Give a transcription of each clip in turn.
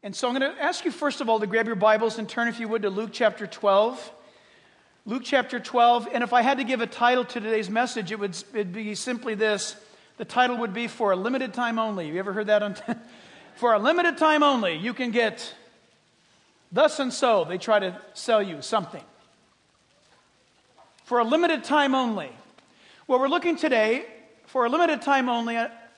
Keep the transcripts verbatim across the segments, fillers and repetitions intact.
And so I'm going to ask you, first of all, to grab your Bibles and turn, if you would, to Luke chapter twelve. Luke chapter twelve, and if I had to give a title to today's message, it would it'd be simply this. The title would be For a Limited Time Only. Have you ever heard that? On t- For a limited time only, you can get thus and so. They try to sell you something. For a limited time only. Well, we're looking today, for a limited time only,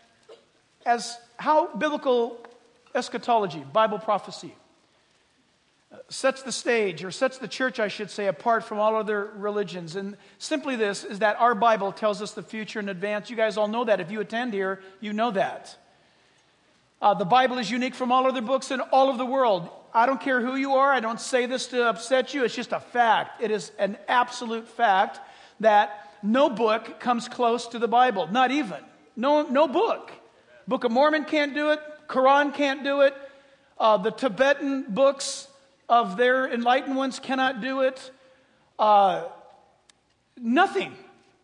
as how biblical eschatology, Bible prophecy, sets the stage, or sets the church, I should say, apart from all other religions. And simply this, is that our Bible tells us the future in advance. You guys all know that. If you attend here, you know that. Uh, the Bible is unique from all other books in all of the world. I don't care who you are. I don't say this to upset you. It's just a fact. It is an absolute fact that no book comes close to the Bible. Not even. No, no book. Book of Mormon can't do it. Quran can't do it. Uh, the Tibetan books of their enlightened ones cannot do it. Uh, nothing.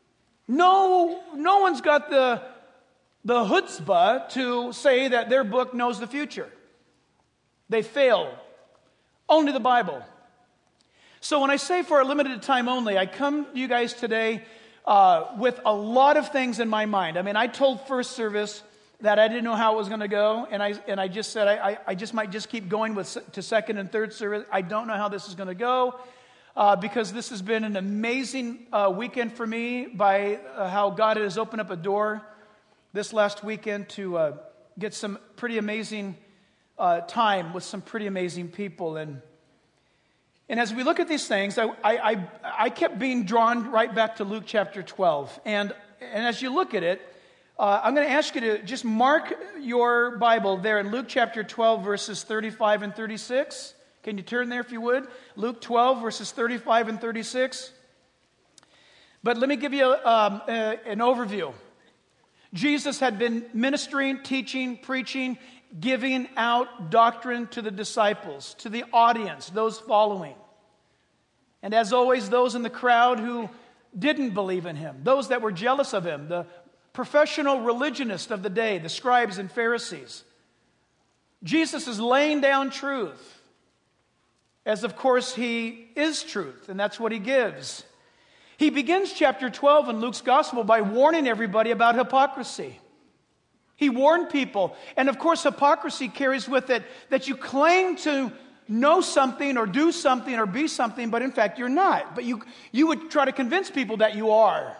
No, no one's got the, the chutzpah to say that their book knows the future. They fail. Only the Bible. So when I say for a limited time only, I come to you guys today uh, with a lot of things in my mind. I mean, I told first service that I didn't know how it was going to go, and I and I just said I, I, I just might just keep going with to second and third service. I don't know how this is going to go uh, because this has been an amazing uh, weekend for me by uh, how God has opened up a door this last weekend to uh, get some pretty amazing uh, time with some pretty amazing people. And and as we look at these things, I I I, I kept being drawn right back to Luke chapter twelve, and and as you look at it. Uh, I'm going to ask you to just mark your Bible there in Luke chapter twelve, verses thirty-five and thirty-six. Can you turn there if you would? Luke twelve, verses thirty-five and thirty-six. But let me give you um, a, an overview. Jesus had been ministering, teaching, preaching, giving out doctrine to the disciples, to the audience, those following. And as always, those in the crowd who didn't believe in him, those that were jealous of him, the professional religionists of the day, the scribes and Pharisees. Jesus is laying down truth, as of course he is truth, and that's what he gives. He begins chapter twelve in Luke's gospel by warning everybody about hypocrisy. He warned people, and of course hypocrisy carries with it that you claim to know something or do something or be something, but in fact you're not. But you, you would try to convince people that you are.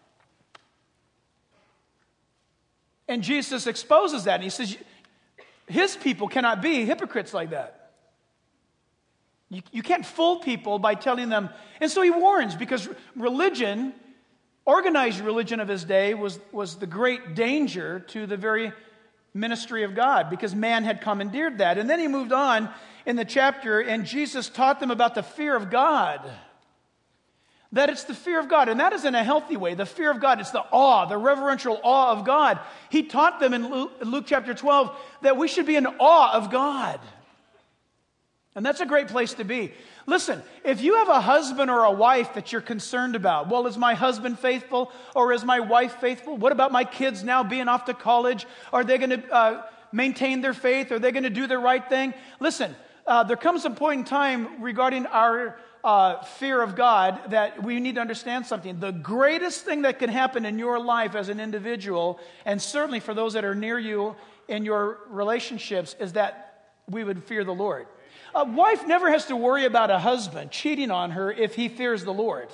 And Jesus exposes that. And he says, his people cannot be hypocrites like that. You, you can't fool people by telling them. And so he warns, because religion, organized religion of his day, was, was the great danger to the very ministry of God, because man had commandeered that. And then he moved on in the chapter, and Jesus taught them about the fear of God. That it's the fear of God, and that is in a healthy way. The fear of God, it's the awe, the reverential awe of God. He taught them in Luke, in Luke chapter twelve that we should be in awe of God. And that's a great place to be. Listen, if you have a husband or a wife that you're concerned about, well, is my husband faithful or is my wife faithful? What about my kids now being off to college? Are they going to uh, maintain their faith? Are they going to do the right thing? Listen, uh, there comes a point in time regarding our Uh, fear of God that we need to understand something. The greatest thing that can happen in your life as an individual, and certainly for those that are near you in your relationships, is that we would fear the Lord. A wife never has to worry about a husband cheating on her if he fears the Lord.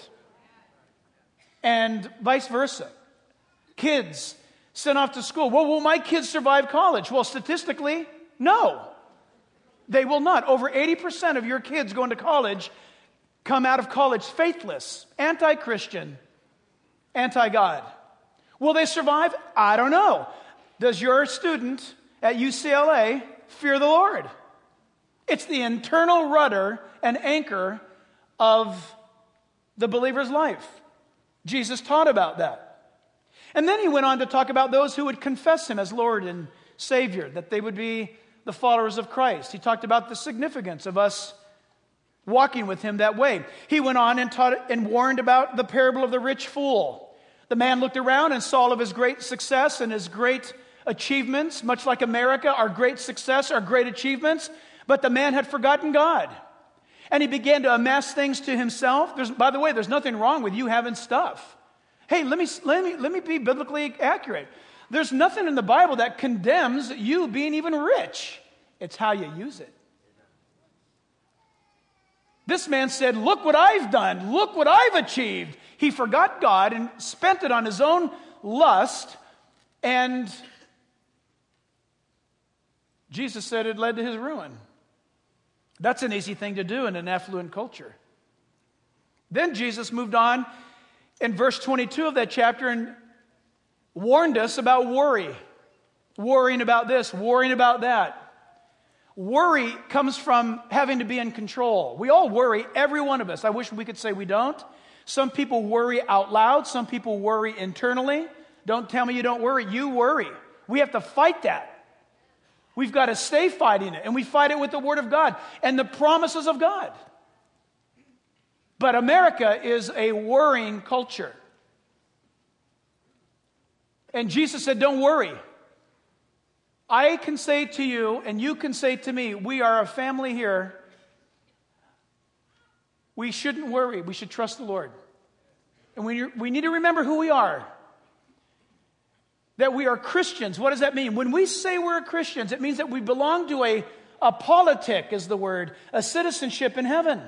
And vice versa. Kids sent off to school. Well, will my kids survive college? Well, statistically, no. They will not. Over eighty percent of your kids going to college come out of college faithless, anti-Christian, anti-God. Will they survive? I don't know. Does your student at U C L A fear the Lord? It's the internal rudder and anchor of the believer's life. Jesus taught about that. And then he went on to talk about those who would confess him as Lord and Savior, that they would be the followers of Christ. He talked about the significance of us walking with him that way. He went on and taught and warned about the parable of the rich fool. The man looked around and saw all of his great success and his great achievements, much like America, our great success, our great achievements, but the man had forgotten God. And he began to amass things to himself. There's, by the way, there's nothing wrong with you having stuff. Hey, let me, let me, let me be biblically accurate. There's nothing in the Bible that condemns you being even rich. It's how you use it. This man said, look what I've done. Look what I've achieved. He forgot God and spent it on his own lust. And Jesus said it led to his ruin. That's an easy thing to do in an affluent culture. Then Jesus moved on in verse twenty-two of that chapter and warned us about worry. Worrying about this, worrying about that. Worry comes from having to be in control. We all worry, every one of us. I wish we could say we don't. Some people worry out loud. Some people worry internally. Don't tell me you don't worry. You worry. We have to fight that. We've got to stay fighting it, and we fight it with the Word of God and the promises of God. But America is a worrying culture. And Jesus said, don't worry. I can say to you, and you can say to me, we are a family here. We shouldn't worry. We should trust the Lord. And we, we need to remember who we are. That we are Christians. What does that mean? When we say we're Christians, it means that we belong to a, a politic, is the word, a citizenship in heaven.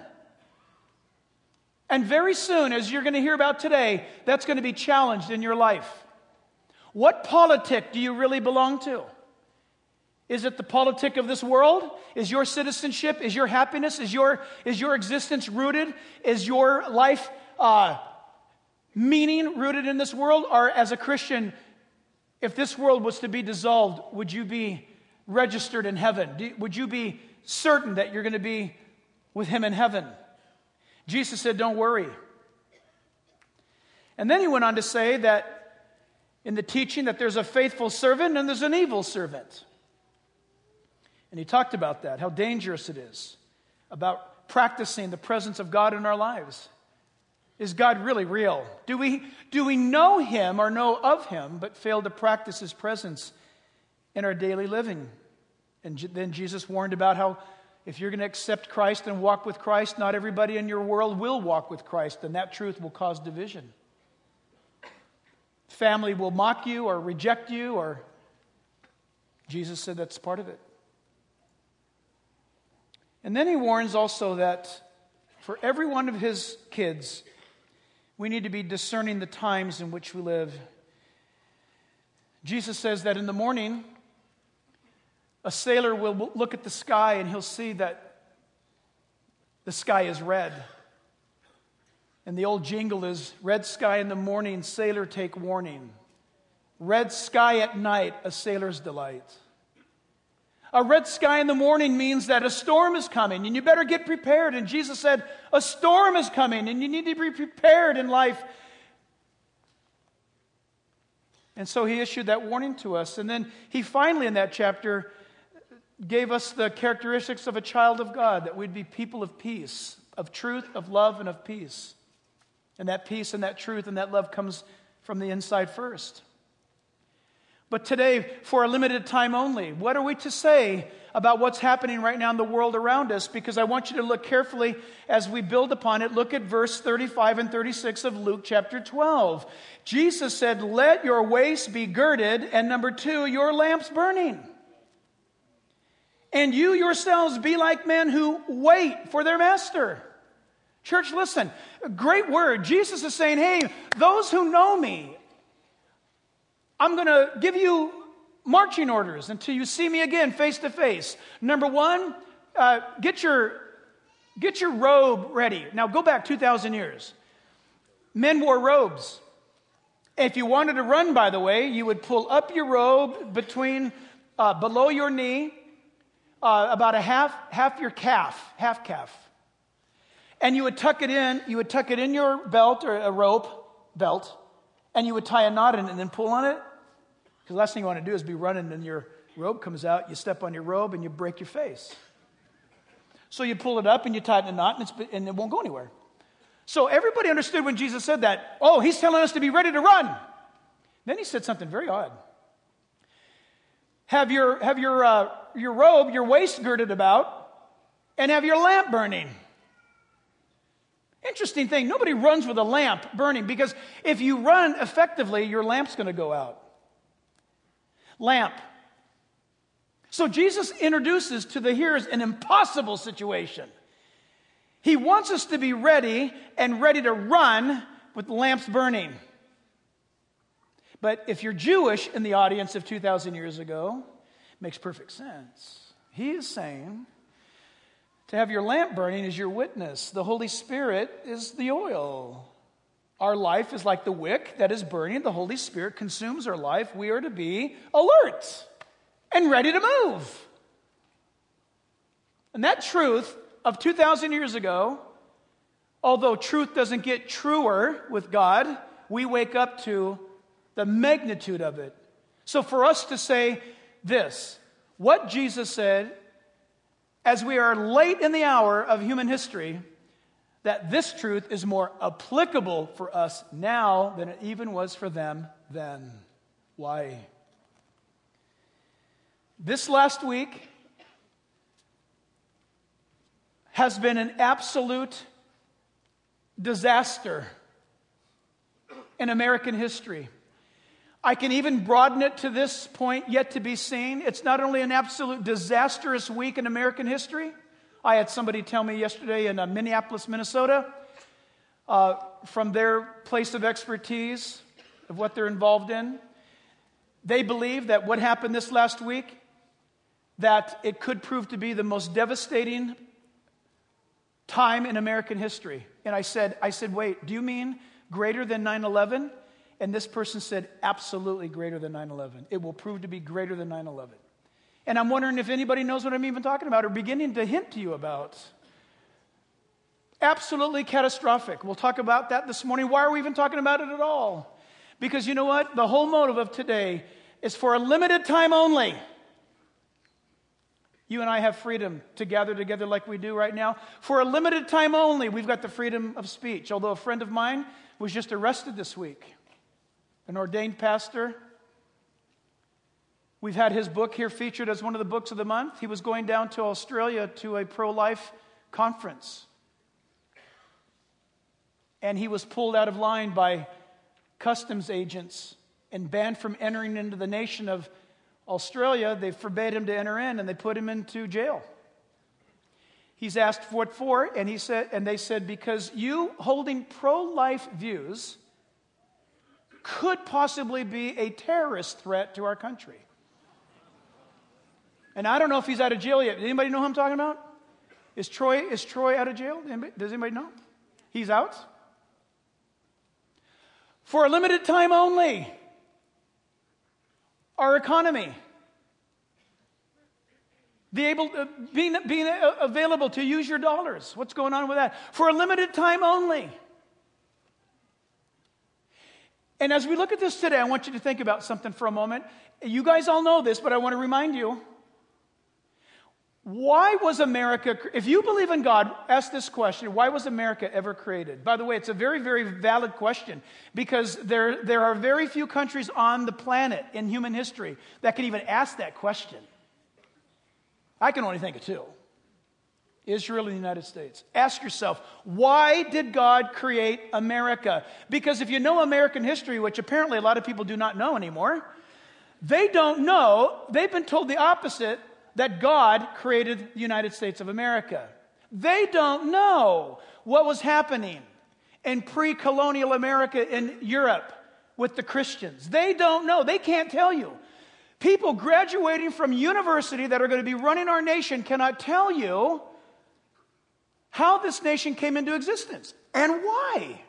And very soon, as you're going to hear about today, that's going to be challenged in your life. What politic do you really belong to? Is it the politic of this world? Is your citizenship, is your happiness, is your, is your existence rooted? Is your life uh, meaning rooted in this world? Or as a Christian, if this world was to be dissolved, would you be registered in heaven? Do, would you be certain that you're going to be with Him in heaven? Jesus said, don't worry. And then he went on to say that in the teaching that there's a faithful servant and there's an evil servant. And he talked about that, how dangerous it is, about practicing the presence of God in our lives. Is God really real? Do we, do we know Him or know of Him, but fail to practice His presence in our daily living? And then Jesus warned about how if you're going to accept Christ and walk with Christ, not everybody in your world will walk with Christ, and that truth will cause division. Family will mock you or reject you, or Jesus said that's part of it. And then he warns also that for every one of his kids, we need to be discerning the times in which we live. Jesus says that in the morning, a sailor will look at the sky and he'll see that the sky is red. And the old jingle is, red sky in the morning, sailor take warning. Red sky at night, a sailor's delight. A red sky in the morning means that a storm is coming and you better get prepared. And Jesus said, a storm is coming and you need to be prepared in life. And so he issued that warning to us. And then he finally in that chapter gave us the characteristics of a child of God, that we'd be people of peace, of truth, of love, and of peace. And that peace and that truth and that love comes from the inside first. But today, for a limited time only, what are we to say about what's happening right now in the world around us? Because I want you to look carefully as we build upon it. Look at verse thirty-five and thirty-six of Luke chapter twelve. Jesus said, let your waist be girded, and number two, your lamps burning. And you yourselves be like men who wait for their master. Church, listen, a great word. Jesus is saying, hey, those who know me, I'm going to give you marching orders until you see me again face to face. Number one, uh, get your get your robe ready. Now go back two thousand years. Men wore robes. If you wanted to run, by the way, you would pull up your robe between uh, below your knee, uh, about a half half your calf, half calf, and you would tuck it in. You would tuck it in your belt or a rope belt, and you would tie a knot in it and then pull on it. Because the last thing you want to do is be running and your robe comes out, you step on your robe and you break your face. So you pull it up and you tie it in a knot and, it's, and it won't go anywhere. So everybody understood when Jesus said that, oh, he's telling us to be ready to run. Then he said something very odd. have your, have your, uh, your robe, your waist girded about, and have your lamp burning. Interesting thing, nobody runs with a lamp burning, because if you run effectively, your lamp's going to go out. Lamp. So Jesus introduces to the hearers an impossible situation. He wants us to be ready and ready to run with the lamps burning. But if you're Jewish in the audience of two thousand years ago, it makes perfect sense. He is saying to have your lamp burning is your witness. The Holy Spirit is the oil. Our life is like the wick that is burning. The Holy Spirit consumes our life. We are to be alert and ready to move. And that truth of two thousand years ago, although truth doesn't get truer with God, we wake up to the magnitude of it. So for us to say this, what Jesus said, as we are late in the hour of human history, that this truth is more applicable for us now than it even was for them then. Why? This last week has been an absolute disaster in American history. I can even broaden it to this point yet to be seen. It's not only an absolute disastrous week in American history. I had somebody tell me yesterday in uh, Minneapolis, Minnesota, uh, from their place of expertise of what they're involved in. They believe that what happened this last week, that it could prove to be the most devastating time in American history. And I said, I said, wait, do you mean greater than nine eleven? And this person said, absolutely greater than nine eleven. It will prove to be greater than nine eleven. And I'm wondering if anybody knows what I'm even talking about or beginning to hint to you about. Absolutely catastrophic. We'll talk about that this morning. Why are we even talking about it at all? Because you know what? The whole motive of today is for a limited time only. You and I have freedom to gather together like we do right now. For a limited time only, we've got the freedom of speech. Although a friend of mine was just arrested this week, an ordained pastor. We've had his book here featured as one of the books of the month. He was going down to Australia to a pro-life conference. And he was pulled out of line by customs agents and banned from entering into the nation of Australia. They forbade him to enter in, and they put him into jail. He's asked what for, and he said, and they said, because you holding pro-life views could possibly be a terrorist threat to our country. And I don't know if he's out of jail yet. Does anybody know who I'm talking about? Is Troy, is Troy out of jail? Anybody, does anybody know? He's out? For a limited time only. Our economy. The able, uh, being, being uh, available to use your dollars. What's going on with that? For a limited time only. And as we look at this today, I want you to think about something for a moment. You guys all know this, but I want to remind you. Why was America, if you believe in God, ask this question, why was America ever created? By the way, it's a very, very valid question, because there, there are very few countries on the planet in human history that can even ask that question. I can only think of two. Israel and the United States. Ask yourself, why did God create America? Because if you know American history, which apparently a lot of people do not know anymore, they don't know, they've been told the opposite, that God created the United States of America. They don't know what was happening in pre-colonial America in Europe with the Christians. They don't know. They can't tell you. People graduating from university that are going to be running our nation cannot tell you how this nation came into existence and why.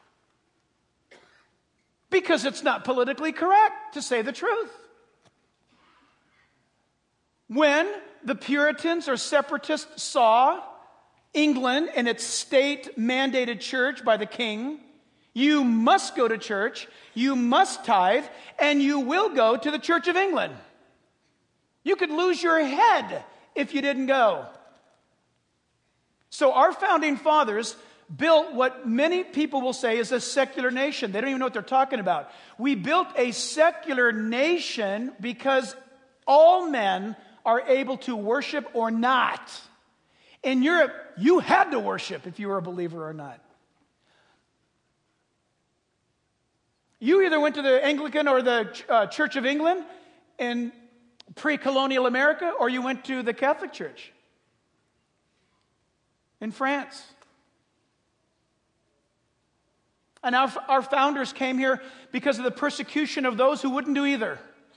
Because it's not politically correct to say the truth. When the Puritans or separatists saw England and its state-mandated church by the king, you must go to church, you must tithe, and you will go to the Church of England. You could lose your head if you didn't go. So our founding fathers built what many people will say is a secular nation. They don't even know what they're talking about. We built a secular nation because All men are able to worship or not. In Europe, you had to worship if you were a believer or not. You either went to the Anglican or the uh, Church of England in pre-colonial America, or you went to the Catholic Church in France. And our, our founders came here because of the persecution of those who wouldn't do either.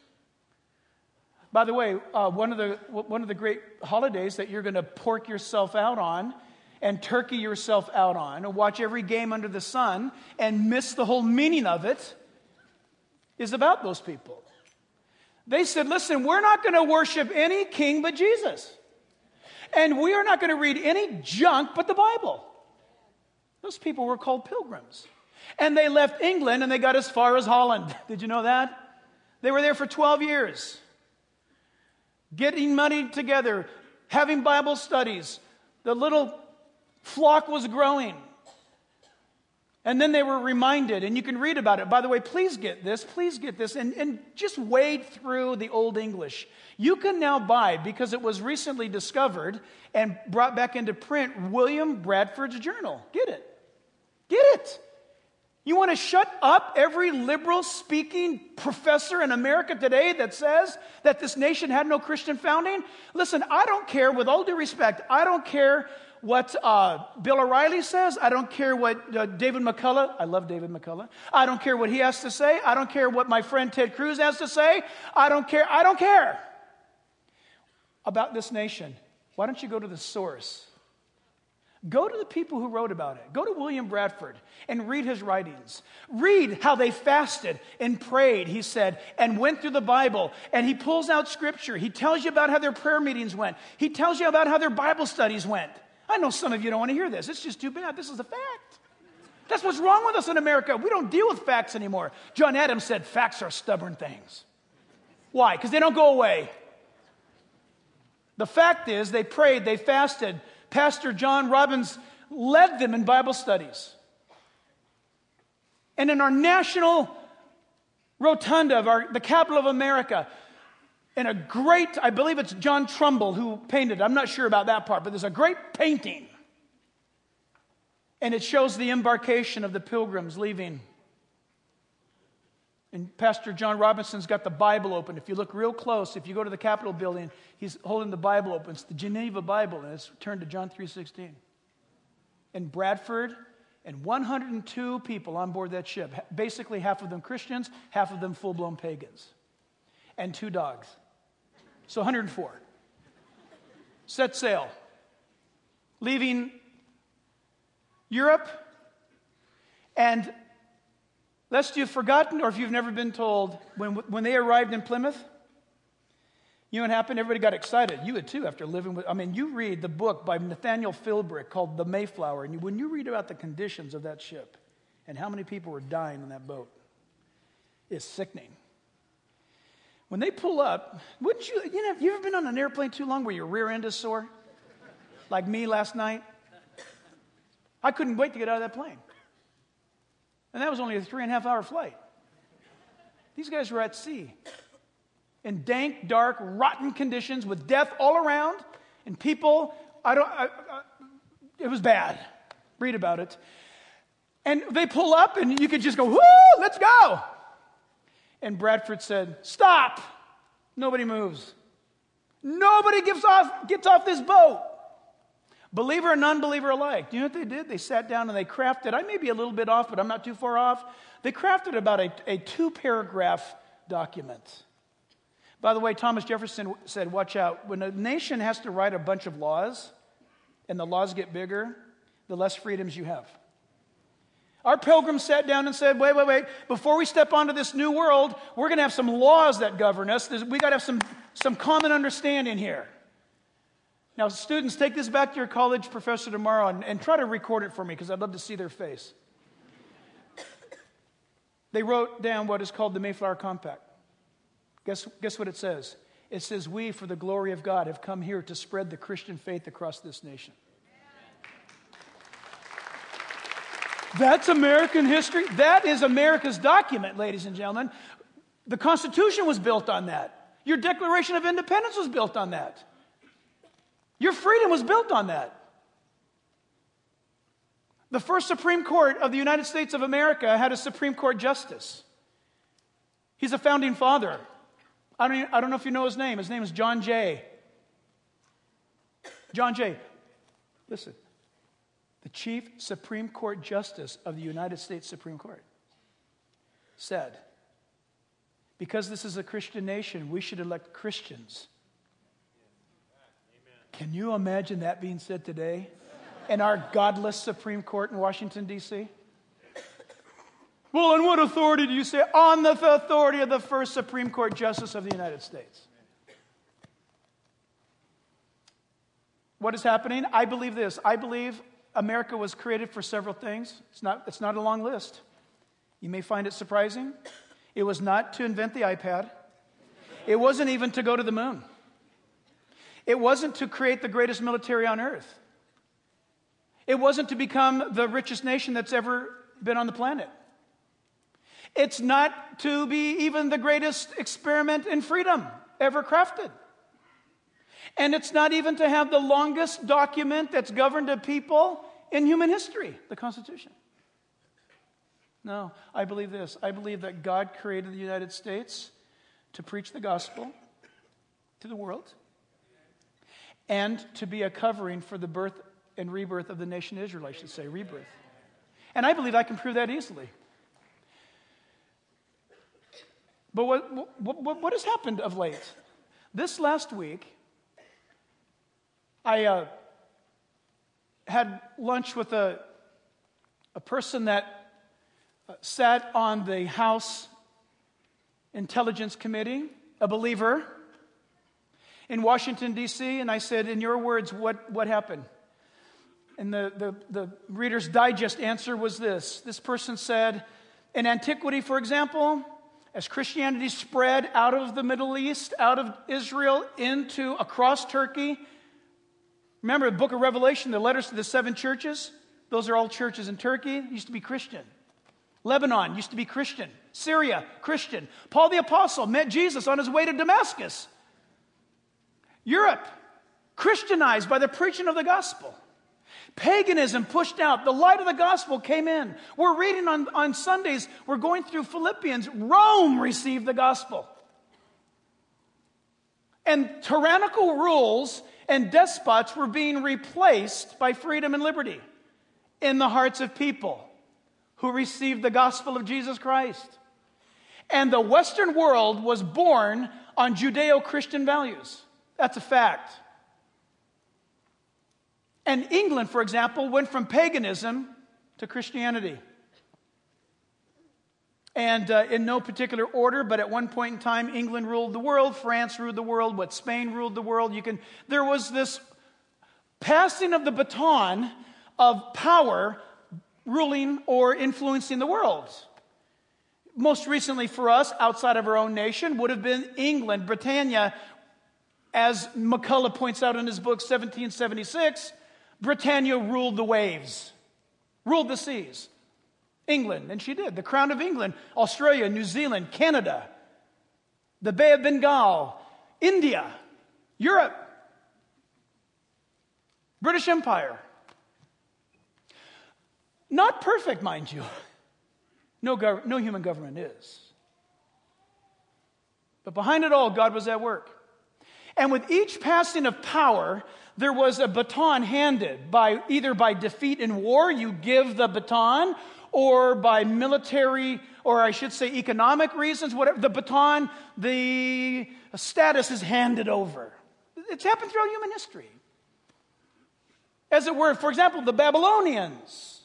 By the way, uh, one of the one of the great holidays that you're going to pork yourself out on and turkey yourself out on and watch every game under the sun and miss the whole meaning of it is about those people. They said, listen, we're not going to worship any king but Jesus. And we are not going to read any junk but the Bible. Those people were called pilgrims. And they left England and they got as far as Holland. Did you know that? They were there for twelve years. Getting money together, having Bible studies. The little flock was growing. And then they were reminded, and you can read about it. By the way, please get this, please get this, and, and just wade through the Old English. You can now buy, because it was recently discovered and brought back into print, William Bradford's journal. Get it. Get it. You want to shut up every liberal-speaking professor in America today that says that this nation had no Christian founding? Listen, I don't care, with all due respect, I don't care what uh, Bill O'Reilly says. I don't care what uh, David McCullough, I love David McCullough. I don't care what he has to say. I don't care what my friend Ted Cruz has to say. I don't care. I don't care about this nation. Why don't you go to the source? Go to the people who wrote about it. Go to William Bradford and read his writings. Read how they fasted and prayed, he said, and went through the Bible. And he pulls out scripture. He tells you about how their prayer meetings went. He tells you about how their Bible studies went. I know some of you don't want to hear this. It's just too bad. This is a fact. That's what's wrong with us in America. We don't deal with facts anymore. John Adams said facts are stubborn things. Why? Because they don't go away. The fact is, they prayed, they fasted. Pastor John Robbins led them in Bible studies. And in our national rotunda of our, the capital of America, in a great, I believe it's John Trumbull who painted it. I'm not sure about that part, but there's a great painting. And it shows the embarkation of the pilgrims leaving. And Pastor John Robinson's got the Bible open. If you look real close, if you go to the Capitol building, he's holding the Bible open. It's the Geneva Bible, and it's turned to John three sixteen. And Bradford and one hundred two people on board that ship, basically half of them Christians, half of them full-blown pagans, and two dogs. So one hundred four. Set sail, leaving Europe, and lest you've forgotten, or if you've never been told, when, when they arrived in Plymouth, you know what happened? Everybody got excited. You would too, after living with, I mean, you read the book by Nathaniel Philbrick called The Mayflower, and when you read about the conditions of that ship and how many people were dying on that boat, it's sickening. When they pull up, wouldn't you, you know, you ever been on an airplane too long where your rear end is sore? Like me last night? I couldn't wait to get out of that plane. And that was only a three and a half hour flight. These guys were at sea in dank, dark, rotten conditions with death all around and people. I don't. I, I, it was bad. Read about it. And they pull up, and you could just go, "Woo! Let's go!" And Bradford said, "Stop! Nobody moves. Nobody gets off gets off this boat." Believer and non-believer alike. Do you know what they did? They sat down and they crafted, I may be a little bit off, but I'm not too far off. They crafted about a, a two-paragraph document. By the way, Thomas Jefferson said, watch out. When a nation has to write a bunch of laws, and the laws get bigger, the less freedoms you have. Our pilgrims sat down and said, wait, wait, wait. Before we step onto this new world, we're going to have some laws that govern us. We got to have some, some common understanding here. Now, students, take this back to your college professor tomorrow and, and try to record it for me because I'd love to see their face. They wrote down what is called the Mayflower Compact. Guess, guess what it says? It says, we, for the glory of God, have come here to spread the Christian faith across this nation. That's American history. That is America's document, ladies and gentlemen. The Constitution was built on that. Your Declaration of Independence was built on that. Your freedom was built on that. The first Supreme Court of the United States of America had a Supreme Court justice. He's a founding father. I don't, even, I don't know if you know his name. His name is John Jay. John Jay. Listen. The Chief Supreme Court Justice of the United States Supreme Court said, because this is a Christian nation, we should elect Christians. Amen. Can you imagine that being said today in our godless Supreme Court in Washington, D C? Well, on what authority do you say? On the authority of the first Supreme Court Justice of the United States. What is happening? I believe this. I believe America was created for several things. It's not, it's not a long list. You may find it surprising. It was not to invent the iPad. It wasn't even to go to the moon. It wasn't to create the greatest military on earth. It wasn't to become the richest nation that's ever been on the planet. It's not to be even the greatest experiment in freedom ever crafted. And it's not even to have the longest document that's governed a people in human history, the Constitution. No, I believe this. I believe that God created the United States to preach the gospel to the world and to be a covering for the birth and rebirth of the nation Israel, I should say, rebirth. And I believe I can prove that easily. But what, what, what has happened of late? This last week, I uh, had lunch with a, a person that uh, sat on the House Intelligence Committee, a believer, in Washington, D C, and I said, in your words, what, what happened? And the, the, the Reader's Digest answer was this. This person said, in antiquity, for example, as Christianity spread out of the Middle East, out of Israel, into across Turkey, remember the book of Revelation, the letters to the seven churches? Those are all churches in Turkey. It used to be Christian. Lebanon used to be Christian. Syria, Christian. Paul the Apostle met Jesus on his way to Damascus. Europe, Christianized by the preaching of the gospel. Paganism pushed out. The light of the gospel came in. We're reading on, on Sundays, we're going through Philippians. Rome received the gospel. And tyrannical rules and despots were being replaced by freedom and liberty in the hearts of people who received the gospel of Jesus Christ. And the Western world was born on Judeo-Christian values. That's a fact. And England, for example, went from paganism to Christianity. And uh, in no particular order, but at one point in time, England ruled the world, France ruled the world, what Spain ruled the world. You can. There was this passing of the baton of power ruling or influencing the world. Most recently for us, outside of our own nation, would have been England, Britannia. As McCullough points out in his book, seventeen seventy-six, Britannia ruled the waves, ruled the seas. England, and she did. The Crown of England, Australia, New Zealand, Canada, the Bay of Bengal, India, Europe, British Empire. Not perfect, mind you. No, gov- no human government is. But behind it all, God was at work. And with each passing of power, there was a baton handed by either by defeat in war, you give the baton, or by military, or I should say economic reasons, whatever, the baton, the status is handed over. It's happened throughout human history. As it were, for example, the Babylonians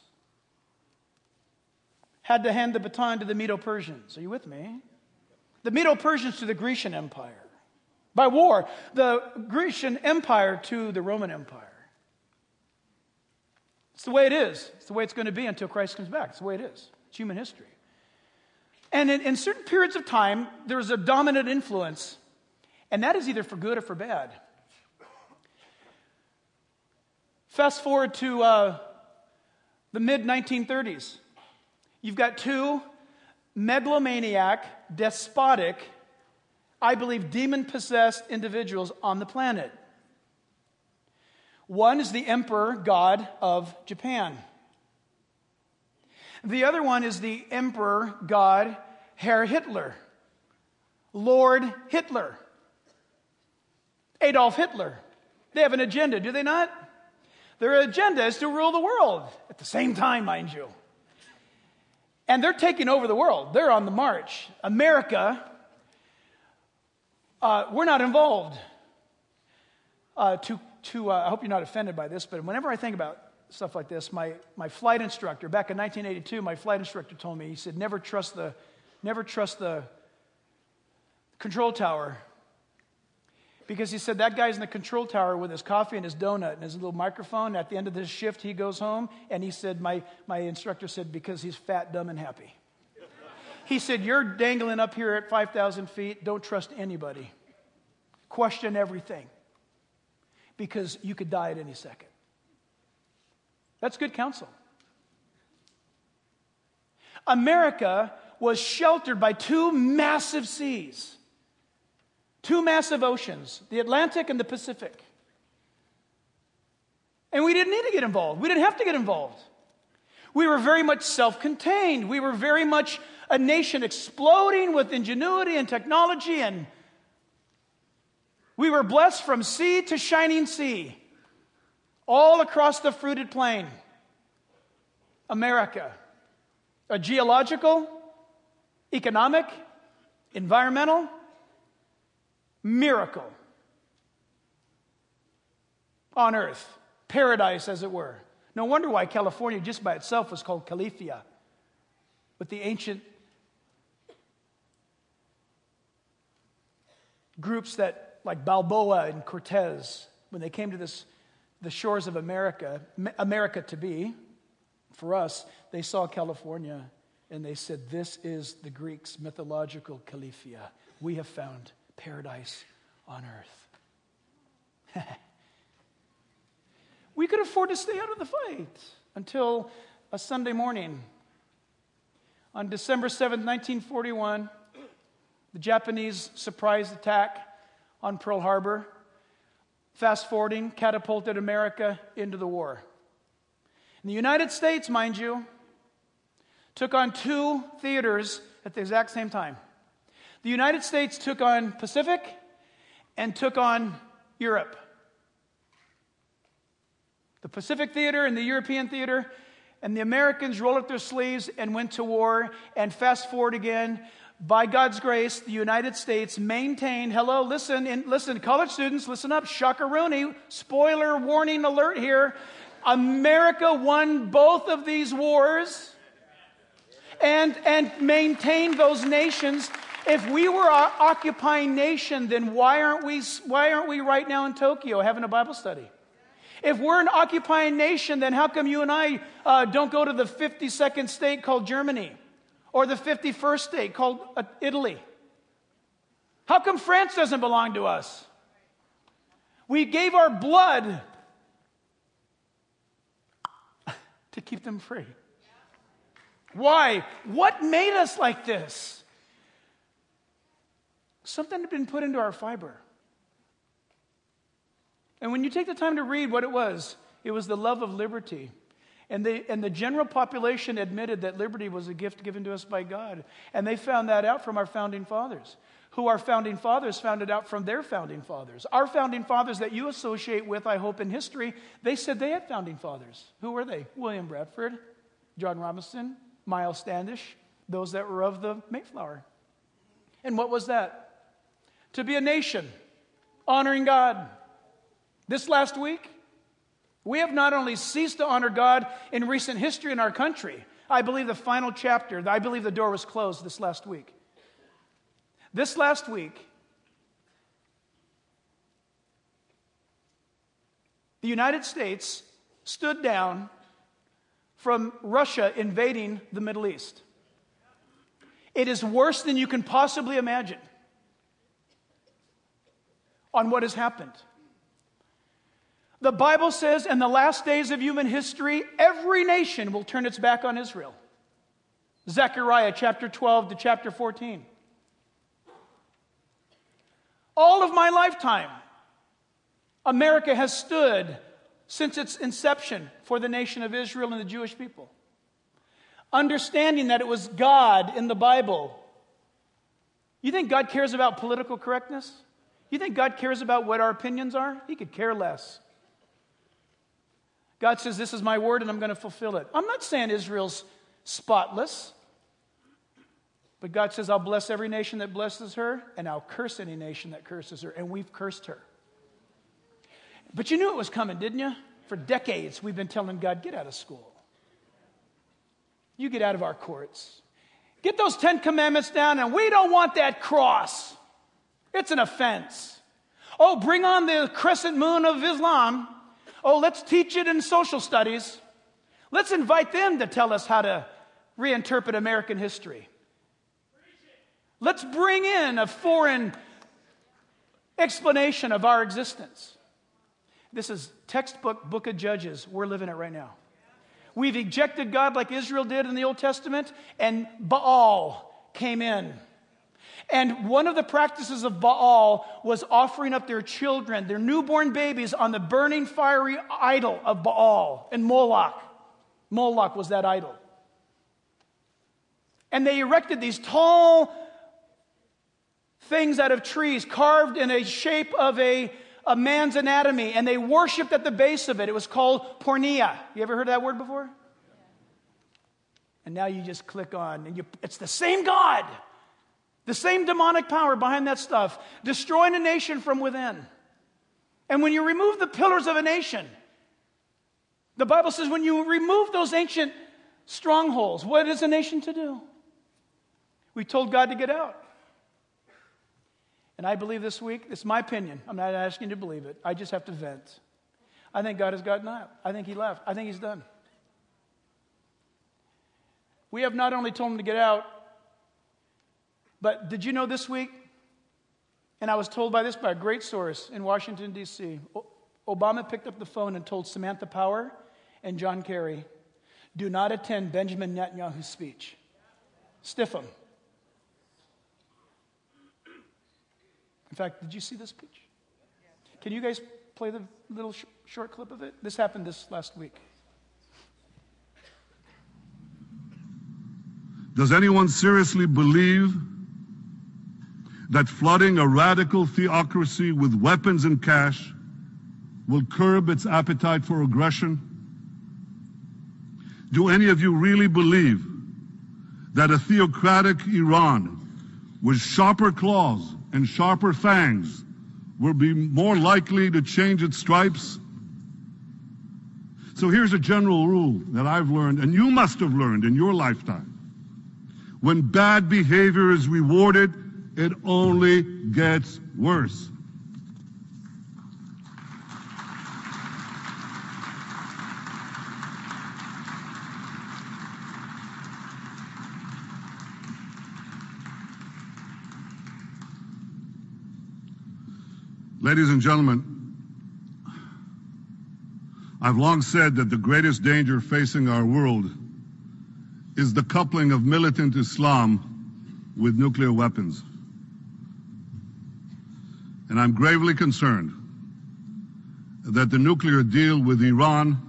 had to hand the baton to the Medo-Persians. Are you with me? The Medo-Persians to the Grecian Empire. By war, the Grecian Empire to the Roman Empire. It's the way it is. It's the way it's going to be until Christ comes back. It's the way it is. It's human history. And in, in certain periods of time, there's a dominant influence, and that is either for good or for bad. Fast forward to uh, the mid nineteen thirties. You've got two megalomaniac, despotic I believe, demon-possessed individuals on the planet. One is the Emperor God of Japan. The other one is the Emperor God Herr Hitler, Lord Hitler, Adolf Hitler. They have an agenda, do they not? Their agenda is to rule the world at the same time, mind you. And they're taking over the world. They're on the march. America, uh, we're not involved. Uh, to, to, uh, I hope you're not offended by this, but whenever I think about stuff like this, my, my flight instructor, back in nineteen eighty-two, my flight instructor told me, he said, never trust the, never trust the control tower. Because he said, that guy's in the control tower with his coffee and his donut and his little microphone. At the end of his shift, he goes home. And he said, my, my instructor said, because he's fat, dumb, and happy. He said, you're dangling up here at five thousand feet. Don't trust anybody. Question everything. Because you could die at any second. That's good counsel. America was sheltered by two massive seas. Two massive oceans, the Atlantic and the Pacific. And we didn't need to get involved. We didn't have to get involved. We were very much self-contained. We were very much a nation exploding with ingenuity and technology, and we were blessed from sea to shining sea, all across the fruited plain. America, a geological, economic, environmental miracle on earth. Paradise, as it were. No wonder why California just by itself was called Califia, with the ancient groups that, like Balboa and Cortez, when they came to this, the shores of America, America to be, for us, they saw California and they said, this is the Greeks' mythological Califia. We have found paradise on earth. We could afford to stay out of the fight until a Sunday morning. On December seventh, nineteen forty-one, the Japanese surprise attack on Pearl Harbor, fast forwarding, catapulted America into the war. And the United States, mind you, took on two theaters at the exact same time. The United States took on Pacific and took on Europe. The Pacific theater and the European theater, and the Americans rolled up their sleeves and went to war. And fast forward again, by God's grace, the United States maintained, hello, listen, in, listen, college students, listen up, shakaroony, spoiler warning alert here. America won both of these wars and, and maintained those nations. If we were an occupying nation, then why aren't we, why aren't we right now in Tokyo having a Bible study? If we're an occupying nation, then how come you and I uh, don't go to the fifty-second state called Germany or the fifty-first state called uh, Italy? How come France doesn't belong to us? We gave our blood to keep them free. Why? What made us like this? Something had been put into our fiber. And when you take the time to read what it was, it was the love of liberty. And, they, and the general population admitted that liberty was a gift given to us by God. And they found that out from our founding fathers, who our founding fathers found it out from their founding fathers. Our founding fathers that you associate with, I hope, in history, they said they had founding fathers. Who were they? William Bradford, John Robinson, Miles Standish, those that were of the Mayflower. And what was that? To be a nation honoring God. This last week, we have not only ceased to honor God in recent history in our country. I believe the final chapter, I believe the door was closed this last week. This last week, the United States stood down from Russia invading the Middle East. It is worse than you can possibly imagine on what has happened. The Bible says in the last days of human history, every nation will turn its back on Israel. Zechariah chapter twelve to chapter fourteen. All of my lifetime, America has stood since its inception for the nation of Israel and the Jewish people. Understanding that it was God in the Bible. You think God cares about political correctness? You think God cares about what our opinions are? He could care less. God says, this is my word and I'm going to fulfill it. I'm not saying Israel's spotless. But God says, I'll bless every nation that blesses her, and I'll curse any nation that curses her. And we've cursed her. But you knew it was coming, didn't you? For decades, we've been telling God, get out of school. You get out of our courts. Get those Ten Commandments down, and we don't want that cross. It's an offense. Oh, bring on the crescent moon of Islam. Oh, let's teach it in social studies. Let's invite them to tell us how to reinterpret American history. Let's bring in a foreign explanation of our existence. This is textbook Book of Judges. We're living it right now. We've ejected God like Israel did in the Old Testament, and Baal came in. And one of the practices of Baal was offering up their children, their newborn babies, on the burning fiery idol of Baal and Moloch. Moloch was that idol. And they erected these tall things out of trees carved in a shape of a, a man's anatomy, and they worshipped at the base of it. It was called pornea. You ever heard that word before? And now you just click on, and you, it's the same God, the same demonic power behind that stuff, destroying a nation from within. And when you remove the pillars of a nation, the Bible says when you remove those ancient strongholds, what is a nation to do? We told God to get out. And I believe this week, it's my opinion. I'm not asking you to believe it. I just have to vent. I think God has gotten out. I think he left. I think he's done. We have not only told him to get out, but did you know this week, and I was told by this by a great source in Washington, D C, Obama picked up the phone and told Samantha Power and John Kerry, do not attend Benjamin Netanyahu's speech. Stiff them. In fact, did you see this speech? Can you guys play the little sh- short clip of it? This happened this last week. Does anyone seriously believe that flooding a radical theocracy with weapons and cash will curb its appetite for aggression? Do any of you really believe that a theocratic Iran with sharper claws and sharper fangs will be more likely to change its stripes? So here's a general rule that I've learned, and you must have learned in your lifetime. When bad behavior is rewarded, it only gets worse. Ladies and gentlemen, I've long said that the greatest danger facing our world is the coupling of militant Islam with nuclear weapons. And I'm gravely concerned that the nuclear deal with Iran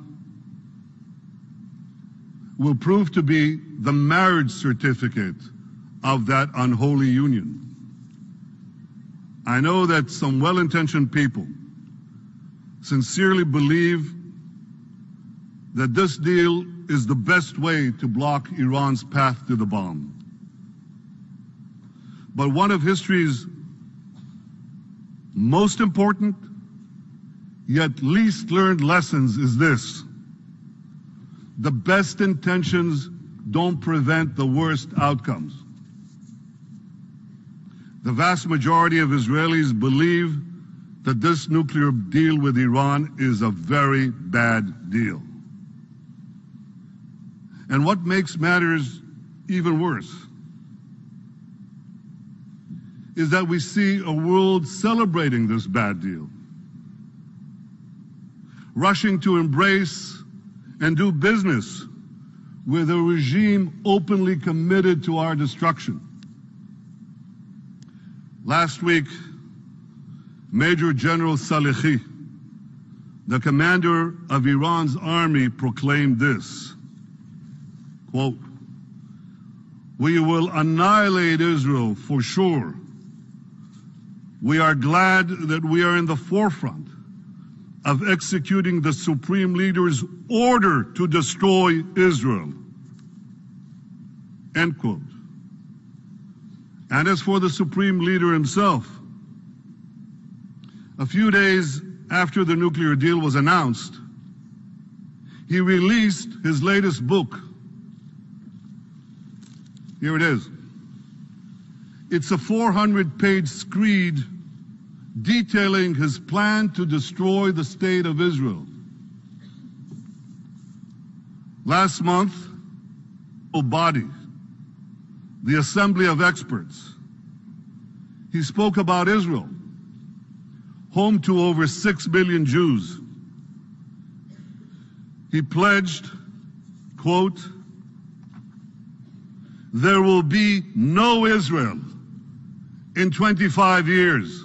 will prove to be the marriage certificate of that unholy union. I know that some well-intentioned people sincerely believe that this deal is the best way to block Iran's path to the bomb. But one of history's most important, yet least learned lessons is this: the best intentions don't prevent the worst outcomes. The vast majority of Israelis believe that this nuclear deal with Iran is a very bad deal. And what makes matters even worse is that we see a world celebrating this bad deal, rushing to embrace and do business with a regime openly committed to our destruction. Last week, Major General Salehi, the commander of Iran's army, proclaimed this, quote, "We will annihilate Israel for sure. We are glad that we are in the forefront of executing the Supreme Leader's order to destroy Israel." End quote. And as for the Supreme Leader himself, a few days after the nuclear deal was announced, he released his latest book. Here it is. It's a four hundred page screed detailing his plan to destroy the state of Israel. Last month, a body, the Assembly of Experts, he spoke about Israel, home to over six billion Jews. He pledged, quote, "There will be no Israel in twenty-five years."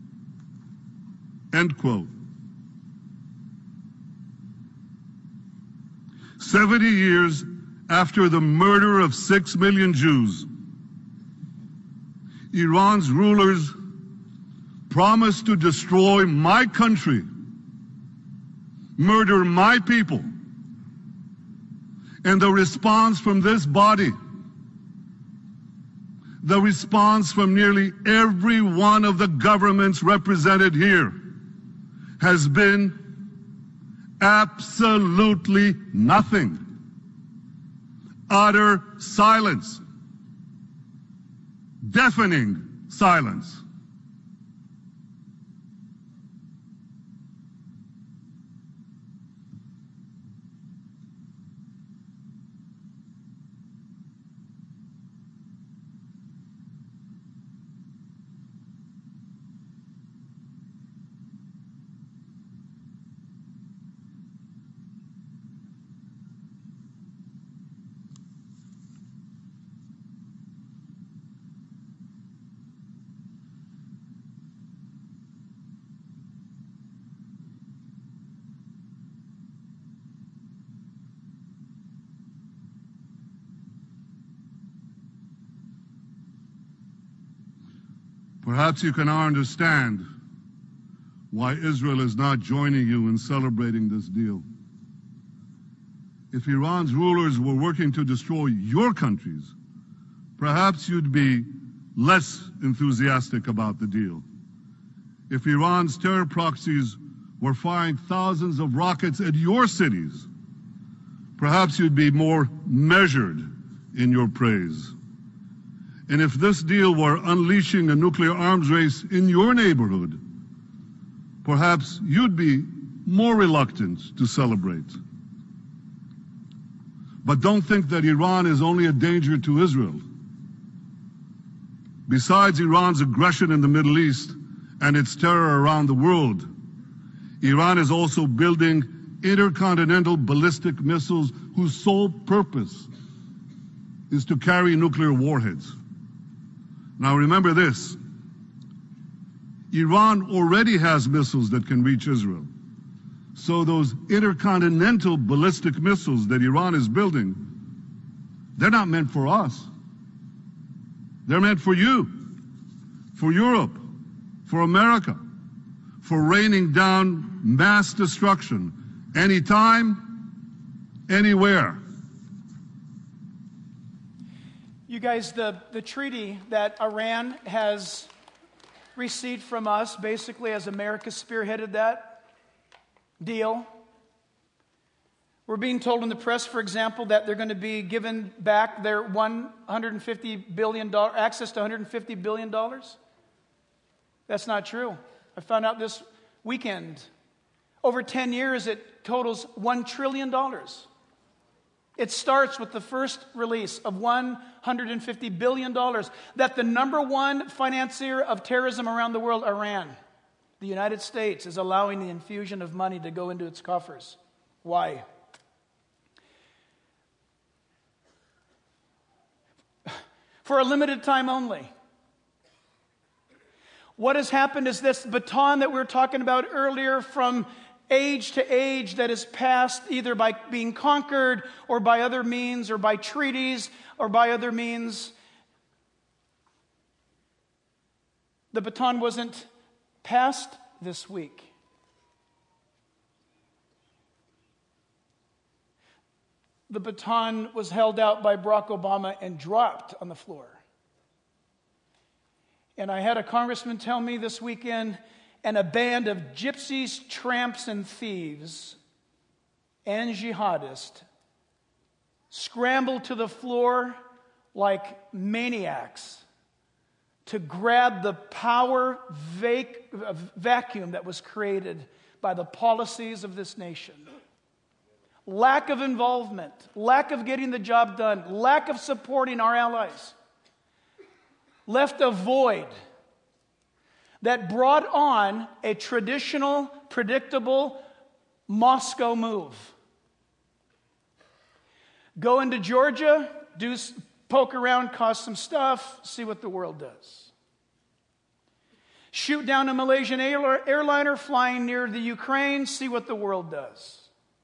End quote. seventy years after the murder of six million Jews, Iran's rulers promised to destroy my country, murder my people. And the response from this body, the response from nearly every one of the governments represented here, has been absolutely nothing. Utter silence. Deafening silence. Perhaps you can now understand why Israel is not joining you in celebrating this deal. If Iran's rulers were working to destroy your countries, perhaps you'd be less enthusiastic about the deal. If Iran's terror proxies were firing thousands of rockets at your cities, perhaps you'd be more measured in your praise. And if this deal were unleashing a nuclear arms race in your neighborhood, perhaps you'd be more reluctant to celebrate. But don't think that Iran is only a danger to Israel. Besides Iran's aggression in the Middle East and its terror around the world, Iran is also building intercontinental ballistic missiles whose sole purpose is to carry nuclear warheads. Now remember this, Iran already has missiles that can reach Israel. So those intercontinental ballistic missiles that Iran is building, they're not meant for us. They're meant for you, for Europe, for America, for raining down mass destruction anytime, anywhere. You guys, the, the treaty that Iran has received from us, basically as America spearheaded that deal, we're being told in the press, for example, that they're going to be given back their one hundred fifty billion dollars, access to one hundred fifty billion dollars. That's not true. I found out this weekend. Over ten years, it totals one trillion dollars. It starts with the first release of one hundred fifty billion dollars that the number one financier of terrorism around the world, Iran, the United States, is allowing the infusion of money to go into its coffers. Why? For a limited time only. What has happened is this baton that we were talking about earlier, from age to age, that is passed either by being conquered or by other means or by treaties or by other means. The baton wasn't passed this week. The baton was held out by Barack Obama and dropped on the floor. And I had a congressman tell me this weekend, and a band of gypsies, tramps, and thieves and jihadists scrambled to the floor like maniacs to grab the power vac- vacuum that was created by the policies of this nation. Lack of involvement, lack of getting the job done, lack of supporting our allies left a void that brought on a traditional, predictable Moscow move. Go into Georgia, do poke around, cause some stuff, see what the world does. Shoot down a Malaysian airliner flying near the Ukraine, see what the world does.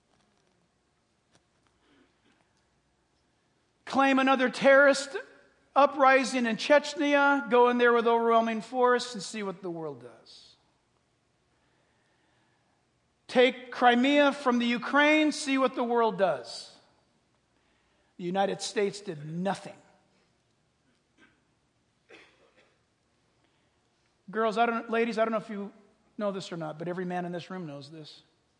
Claim another terrorist uprising in Chechnya, go in there with overwhelming force and see what the world does. Take Crimea from the Ukraine, see what the world does. The United States did nothing. Girls, I don't, ladies, I don't know if you know this or not, but every man in this room knows this.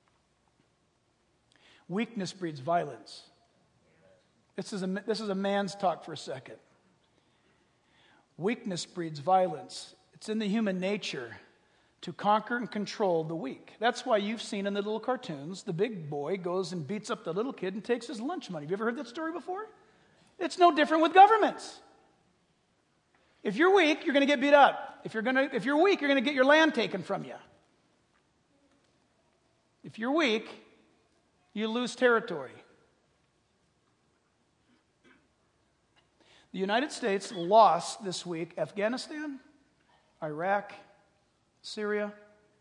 Weakness breeds violence. This is a, this is a man's talk for a second. Weakness breeds violence. It's in the human nature to conquer and control the weak. That's why you've seen in the little cartoons, the big boy goes and beats up the little kid and takes his lunch money. Have you ever heard that story before? It's no different with governments. If you're weak, you're going to get beat up. If you're going to, if you're weak, you're going to get your land taken from you. If you're weak, you lose territory. The United States lost this week Afghanistan, Iraq, Syria.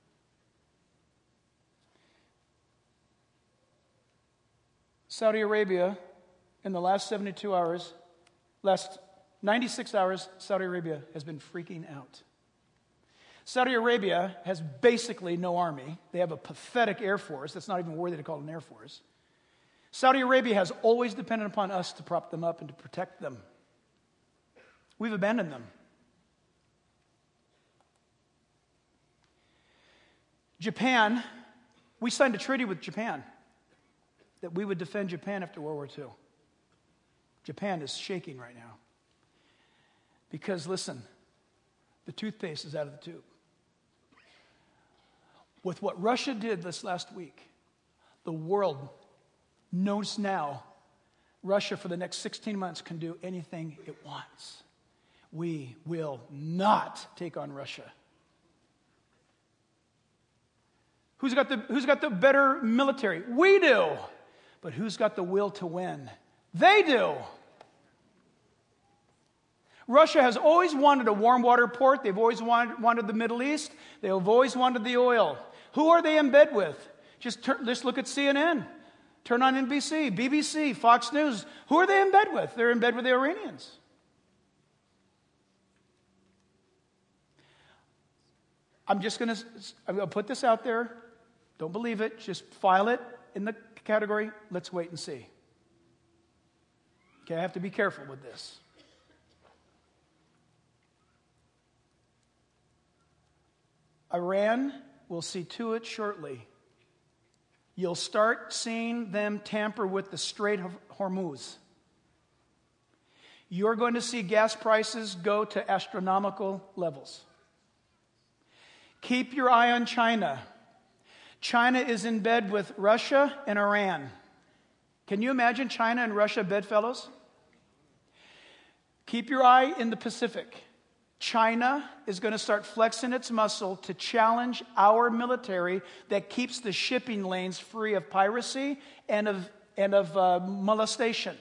Saudi Arabia, in the last seventy-two hours, last ninety-six hours, Saudi Arabia has been freaking out. Saudi Arabia has basically no army. They have a pathetic air force that's not even worthy to call it an air force. Saudi Arabia has always depended upon us to prop them up and to protect them. We've abandoned them. Japan, we signed a treaty with Japan that we would defend Japan after World War Two. Japan is shaking right now. Because, listen, the toothpaste is out of the tube. With what Russia did this last week, the world knows now Russia for the next sixteen months can do anything it wants. We will not take on Russia. Who's got the, who's got the better military? We do. But who's got the will to win? They do. Russia has always wanted a warm water port. They've always wanted, wanted the Middle East. They've always wanted the oil. Who are they in bed with? Just, turn, just look at C N N. Turn on N B C, B B C, Fox News. Who are they in bed with? They're in bed with the Iranians. I'm just going to I'm going to put this out there. Don't believe it. Just file it in the category. Let's wait and see. Okay, I have to be careful with this. Iran will see to it shortly. You'll start seeing them tamper with the Strait of Hormuz. You're going to see gas prices go to astronomical levels. Keep your eye on China. China is in bed with Russia and Iran. Can you imagine China and Russia bedfellows? Keep your eye in the Pacific. China is going to start flexing its muscle to challenge our military that keeps the shipping lanes free of piracy and of, and of uh, molestation.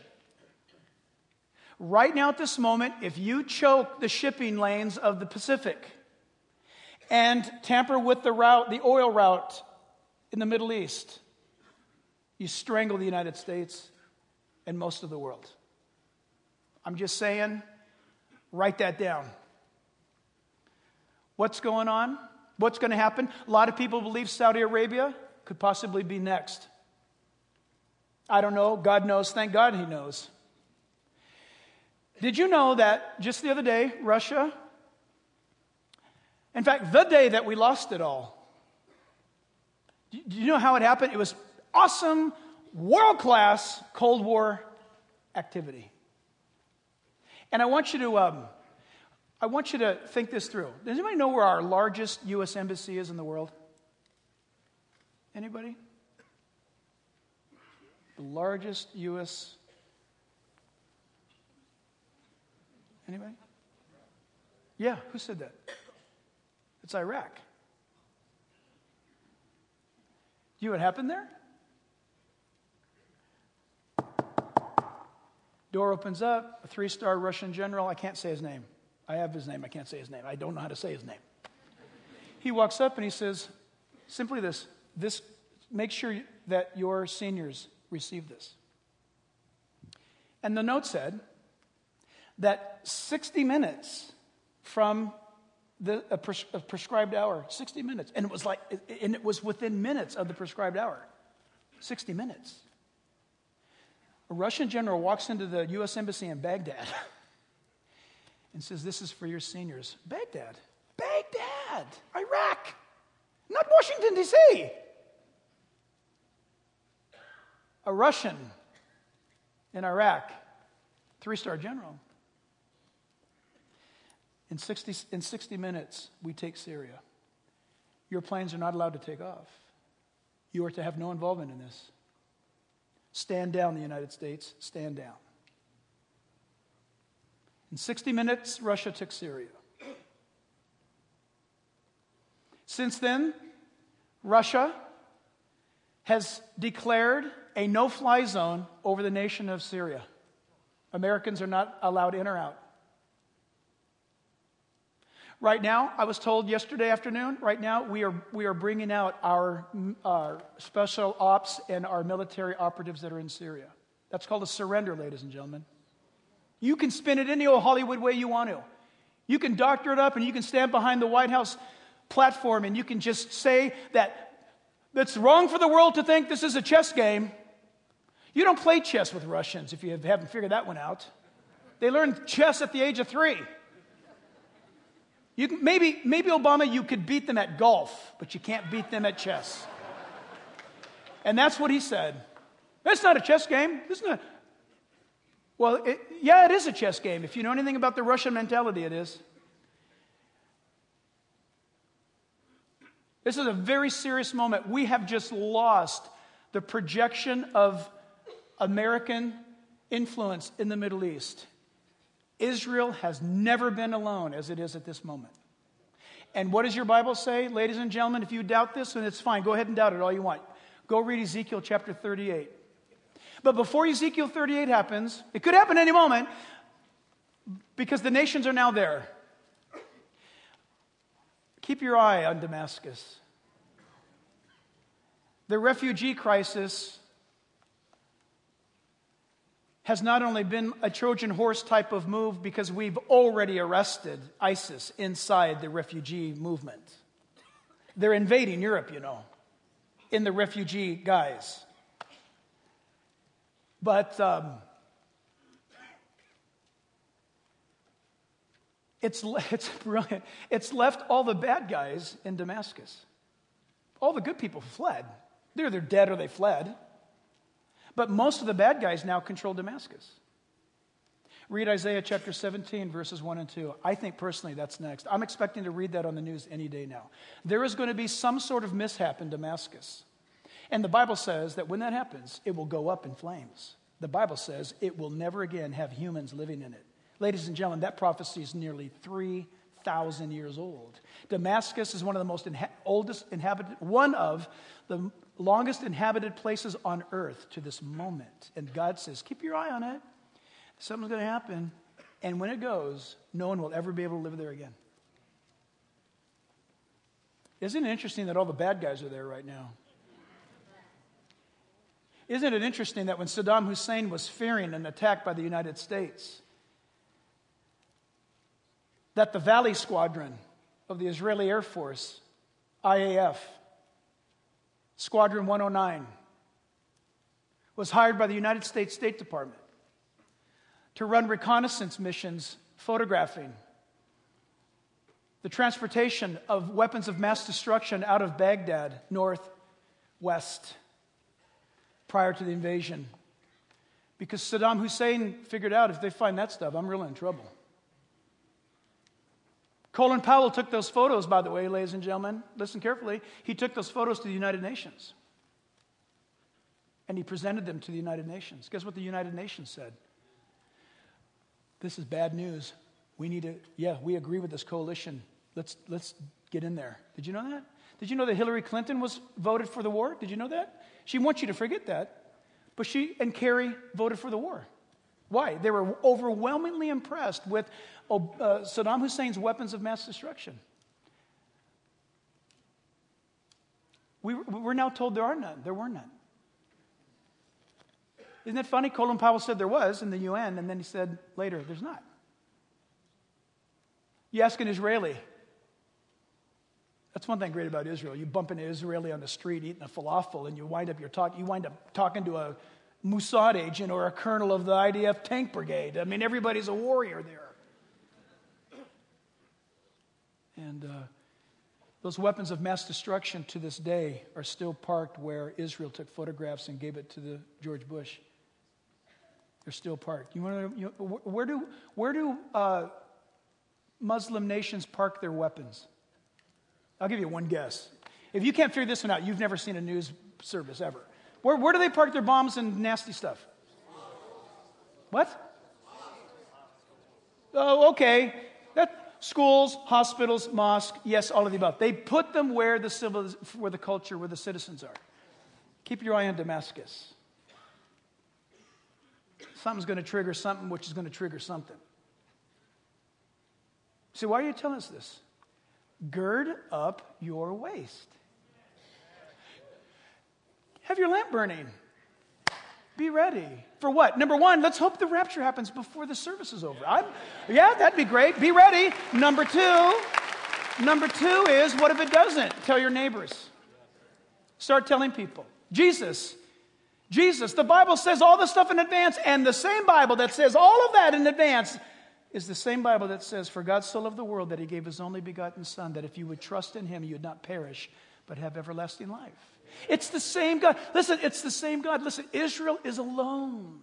Right now at this moment, if you choke the shipping lanes of the Pacific, and tamper with the route, the oil route in the Middle East, you strangle the United States and most of the world. I'm just saying, write that down. What's going on? What's going to happen? A lot of people believe Saudi Arabia could possibly be next. I don't know. God knows. Thank God he knows. Did you know that just the other day, Russia, in fact, the day that we lost it all, do you know how it happened? It was awesome, world-class Cold War activity. And I want you to, um, I want you to think this through. Does anybody know where our largest U S embassy is in the world? Anybody? The largest U S Anybody? Yeah, who said that? It's Iraq. You know what happened there? Door opens up, a three-star Russian general. I can't say his name. I have his name. I can't say his name. I don't know how to say his name. He walks up and he says, simply this, this, make sure that your seniors receive this. And the note said that sixty minutes from the a pres- a prescribed hour, sixty minutes, and it was like, and it was within minutes of the prescribed hour, sixty minutes. A Russian general walks into the U S embassy in Baghdad and says, "This is for your seniors." Baghdad, Baghdad, Iraq, not Washington, D C A Russian in Iraq, three-star general. In sixty, in sixty minutes, we take Syria. Your planes are not allowed to take off. You are to have no involvement in this. Stand down, the United States. Stand down. In sixty minutes, Russia took Syria. Since then, Russia has declared a no-fly zone over the nation of Syria. Americans are not allowed in or out. Right now, I was told yesterday afternoon, right now we are we are bringing out our uh, special ops and our military operatives that are in Syria. That's called a surrender, ladies and gentlemen. You can spin it any old Hollywood way you want to. You can doctor it up and you can stand behind the White House platform and you can just say that it's wrong for the world to think this is a chess game. You don't play chess with Russians if you haven't figured that one out. They learned chess at the age of three. You can, maybe, maybe, Obama, you could beat them at golf, but you can't beat them at chess. And that's what he said. It's not a chess game. It's not. Well, it, yeah, it is a chess game. If you know anything about the Russian mentality, it is. This is a very serious moment. We have just lost the projection of American influence in the Middle East. Israel has never been alone as it is at this moment. And what does your Bible say, ladies and gentlemen? If you doubt this, then it's fine. Go ahead and doubt it all you want. Go read Ezekiel chapter thirty-eight. But before Ezekiel thirty-eight happens, it could happen any moment, because the nations are now there. Keep your eye on Damascus. The refugee crisis has not only been a Trojan horse type of move because we've already arrested ISIS inside the refugee movement. They're invading Europe, you know, in the refugee guise. But um, it's, it's brilliant. It's left all the bad guys in Damascus. All the good people fled. They're either dead or they fled. But most of the bad guys now control Damascus. Read Isaiah chapter seventeen, verses one and two. I think personally that's next. I'm expecting to read that on the news any day now. There is going to be some sort of mishap in Damascus. And the Bible says that when that happens, it will go up in flames. The Bible says it will never again have humans living in it. Ladies and gentlemen, that prophecy is nearly three thousand years old. Damascus is one of the most inha- oldest inhabited, one of the longest inhabited places on earth to this moment. And God says, keep your eye on it. Something's going to happen. And when it goes, no one will ever be able to live there again. Isn't it interesting that all the bad guys are there right now? Isn't it interesting that when Saddam Hussein was fearing an attack by the United States, that the Valley Squadron of the Israeli Air Force, I A F, Squadron one oh nine, was hired by the United States State Department to run reconnaissance missions photographing the transportation of weapons of mass destruction out of Baghdad, northwest, prior to the invasion. Because Saddam Hussein figured out, if they find that stuff, I'm really in trouble. Colin Powell took those photos, by the way, ladies and gentlemen. Listen carefully. He took those photos to the United Nations. And he presented them to the United Nations. Guess what the United Nations said? This is bad news. We need to, yeah, we agree with this coalition. Let's let's get in there. Did you know that? Did you know that Hillary Clinton was voted for the war? Did you know that? She wants you to forget that. But she and Kerry voted for the war. Why? They were overwhelmingly impressed with uh, Saddam Hussein's weapons of mass destruction. We, we're now told there are none. There were none. Isn't it funny? Colin Powell said there was in the U N, and then he said later, there's not. You ask an Israeli. That's one thing great about Israel. You bump into an Israeli on the street eating a falafel, and you wind up, you're talk, you wind up talking to a Mossad agent or a colonel of the I D F tank brigade. I mean, everybody's a warrior there. And uh, those weapons of mass destruction to this day are still parked where Israel took photographs and gave it to the George Bush. They're still parked. You want to know, you, where do where do uh, Muslim nations park their weapons? I'll give you one guess. If you can't figure this one out, you've never seen a news service ever. Where, where do they park their bombs and nasty stuff? What? Oh, okay. That, schools, hospitals, mosques, yes, all of the above. They put them where the civil, where the culture, where the citizens are. Keep your eye on Damascus. Something's going to trigger something, which is going to trigger something. So why are you telling us this? Gird up your waist. Have your lamp burning. Be ready. For what? Number one, let's hope the rapture happens before the service is over. I'm, yeah, that'd be great. Be ready. Number two, number two is, what if it doesn't? Tell your neighbors. Start telling people. Jesus, Jesus, the Bible says all this stuff in advance, and the same Bible that says all of that in advance is the same Bible that says, for God so loved the world that he gave his only begotten Son, that if you would trust in him, you would not perish, but have everlasting life. It's the same God. Listen, it's the same God. Listen, Israel is alone.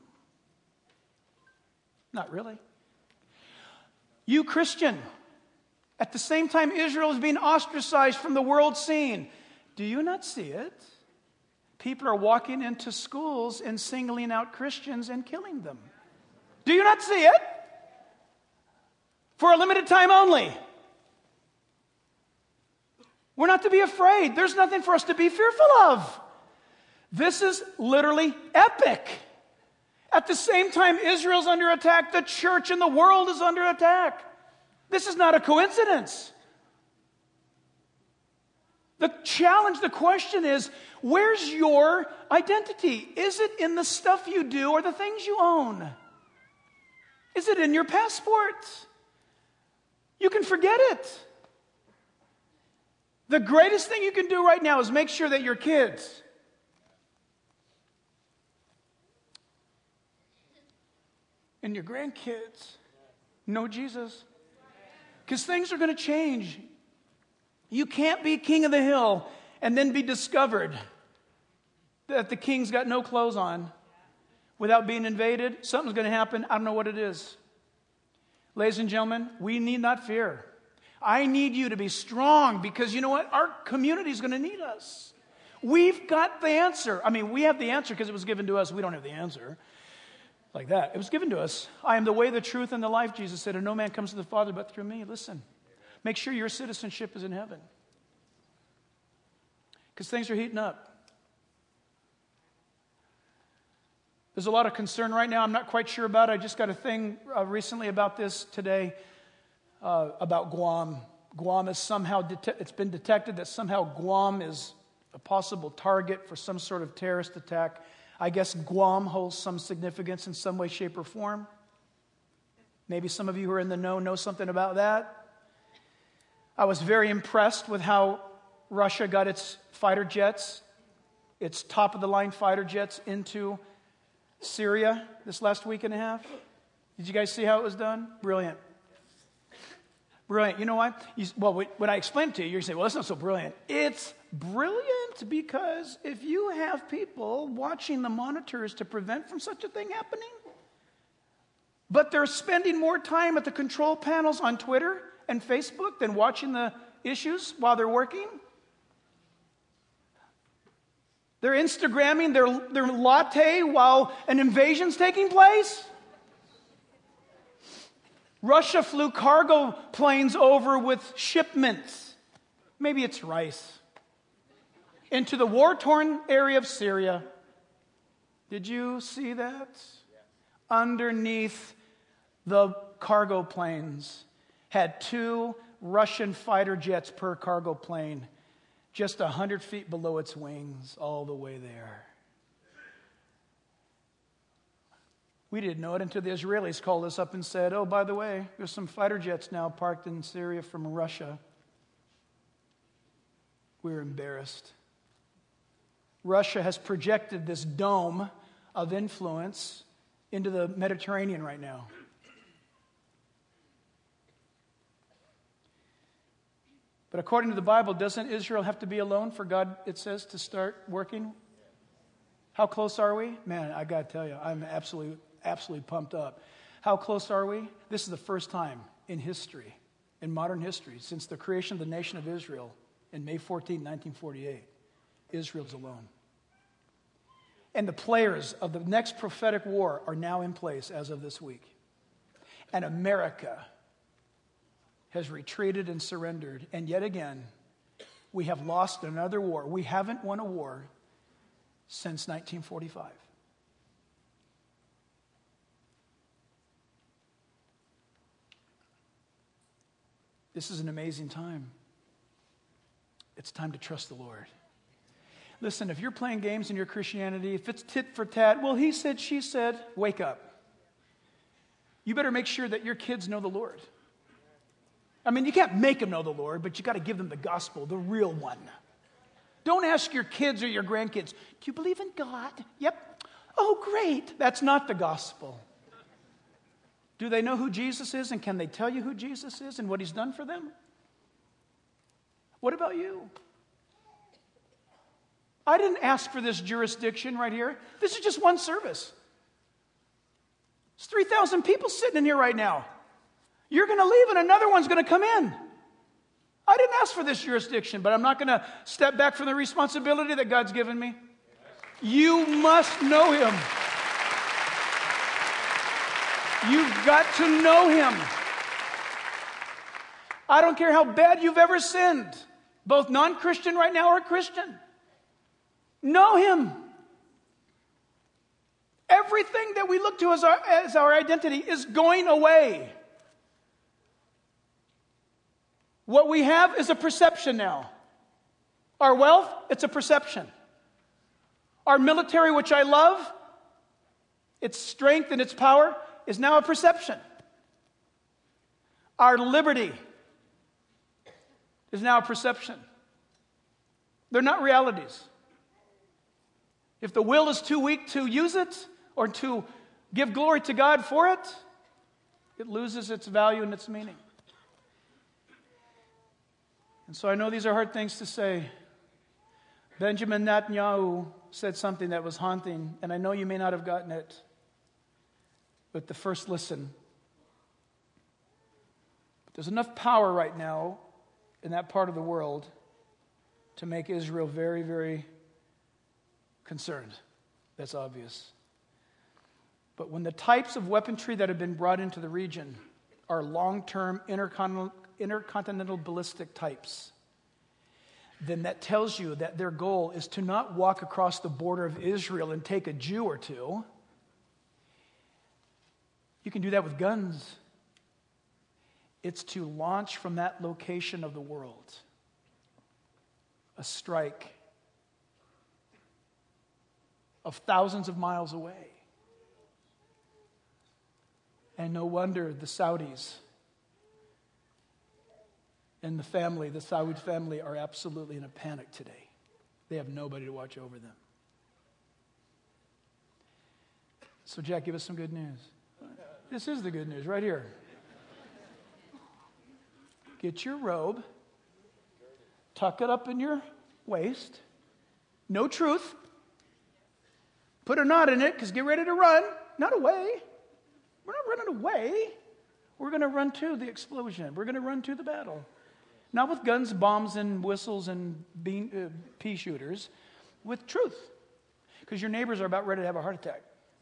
Not really. You Christian, at the same time Israel is being ostracized from the world scene, do you not see it? People are walking into schools and singling out Christians and killing them. Do you not see it? For a limited time only. We're not to be afraid. There's nothing for us to be fearful of. This is literally epic. At the same time Israel's under attack, the church and the world is under attack. This is not a coincidence. The challenge, the question is, where's your identity? Is it in the stuff you do or the things you own? Is it in your passport? You can forget it. The greatest thing you can do right now is make sure that your kids and your grandkids know Jesus. Because things are going to change. You can't be king of the hill and then be discovered that the king's got no clothes on without being invaded. Something's going to happen. I don't know what it is. Ladies and gentlemen, we need not fear. I need you to be strong because you know what? Our community is going to need us. We've got the answer. I mean, we have the answer because it was given to us. We don't have the answer like that. It was given to us. I am the way, the truth, and the life, Jesus said, and no man comes to the Father but through me. Listen, make sure your citizenship is in heaven because things are heating up. There's a lot of concern right now. I'm not quite sure about it. I just got a thing uh, recently about this today. Uh, about Guam. Guam is somehow, det- it's been detected that somehow Guam is a possible target for some sort of terrorist attack. I guess Guam holds some significance in some way, shape, or form. Maybe some of you who are in the know know something about that. I was very impressed with how Russia got its fighter jets, its top-of-the-line fighter jets into Syria this last week and a half. Did you guys see how it was done? Brilliant. Brilliant. You know why? You, well, when I explain it to you, you're going to say, well, that's not so brilliant. It's brilliant because if you have people watching the monitors to prevent from such a thing happening, but they're spending more time at the control panels on Twitter and Facebook than watching the issues while they're working. They're Instagramming their, their latte while an invasion's taking place. Russia flew cargo planes over with shipments, maybe it's rice, into the war-torn area of Syria. Did you see that? Underneath the cargo planes had two Russian fighter jets per cargo plane, just one hundred feet below its wings, all the way there. We didn't know it until the Israelis called us up and said, oh, by the way, there's some fighter jets now parked in Syria from Russia. We were embarrassed. Russia has projected this dome of influence into the Mediterranean right now. But according to the Bible, doesn't Israel have to be alone for God, it says, to start working? How close are we? Man, I got to tell you, I'm absolutely, absolutely pumped up. How close are we? This is the first time in history, in modern history, since the creation of the nation of Israel in May fourteenth, nineteen forty-eight, Israel's alone. And the players of the next prophetic war are now in place as of this week. And America has retreated and surrendered. And yet again, we have lost another war. We haven't won a war since nineteen forty-five. This is an amazing time. It's time to trust the Lord. Listen, if you're playing games in your Christianity, if it's tit for tat, well, he said, she said, wake up. You better make sure that your kids know the Lord. I mean, you can't make them know the Lord, but you got to give them the gospel, the real one. Don't ask your kids or your grandkids, do you believe in God? Yep. Oh, great. That's not the gospel. Do they know who Jesus is, and can they tell you who Jesus is and what he's done for them? What about you? I didn't ask for this jurisdiction right here. This is just one service. There's three thousand people sitting in here right now. You're going to leave and another one's going to come in. I didn't ask for this jurisdiction, but I'm not going to step back from the responsibility that God's given me. You must know him. You've got to know him. I don't care how bad you've ever sinned, both non-Christian right now or Christian. Know him. Everything that we look to as our, as our identity is going away. What we have is a perception now. Our wealth, it's a perception. Our military, which I love, its strength and its power, is now a perception. Our liberty is now a perception. They're not realities. If the will is too weak to use it or to give glory to God for it, it loses its value and its meaning. And so I know these are hard things to say. Benjamin Netanyahu said something that was haunting, and I know you may not have gotten it, but the first listen. But there's enough power right now in that part of the world to make Israel very, very concerned. That's obvious. But when the types of weaponry that have been brought into the region are long-term intercontinental, intercontinental ballistic types, then that tells you that their goal is to not walk across the border of Israel and take a Jew or two. You can do that with guns. It's to launch from that location of the world a strike of thousands of miles away. And no wonder the Saudis and the family, the Saud family, are absolutely in a panic today. They have nobody to watch over them. So, Jack, give us some good news. This is the good news right here. Get your robe, tuck it up in your waist, no truth. Put a knot in it, because get ready to run, not away. We're not running away. We're going to run to the explosion. We're going to run to the battle. Not with guns, bombs, and whistles and bean, uh, pea shooters, with truth. Because your neighbors are about ready to have a heart attack.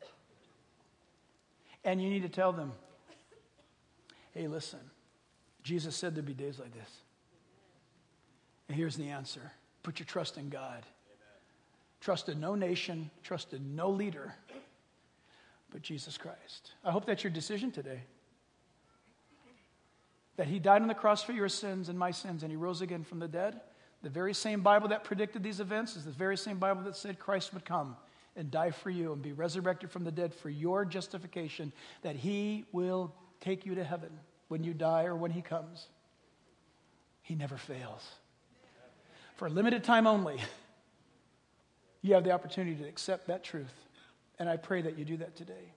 And you need to tell them, hey, listen, Jesus said there'd be days like this. And here's the answer. Put your trust in God. Amen. Trust in no nation, trust in no leader, but Jesus Christ. I hope that's your decision today. That he died on the cross for your sins and my sins, and he rose again from the dead. The very same Bible that predicted these events is the very same Bible that said Christ would come and die for you and be resurrected from the dead for your justification, that he will take you to heaven when you die or when he comes. He never fails. For a limited time only, you have the opportunity to accept that truth. And I pray that you do that today.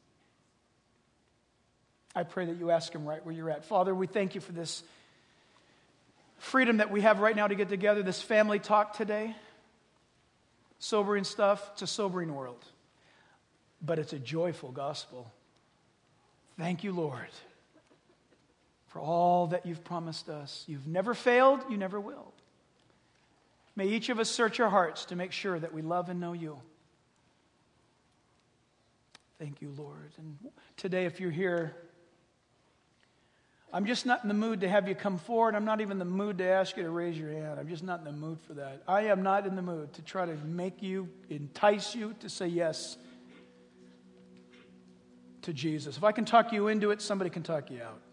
I pray that you ask him right where you're at. Father, we thank you for this freedom that we have right now to get together, this family talk today. Sobering stuff. It's a sobering world. But it's a joyful gospel. Thank you, Lord, for all that you've promised us. You've never failed. You never will. May each of us search our hearts to make sure that we love and know you. Thank you, Lord. And today, if you're here, I'm just not in the mood to have you come forward. I'm not even in the mood to ask you to raise your hand. I'm just not in the mood for that. I am not in the mood to try to make you, entice you to say yes to Jesus. If I can talk you into it, somebody can talk you out.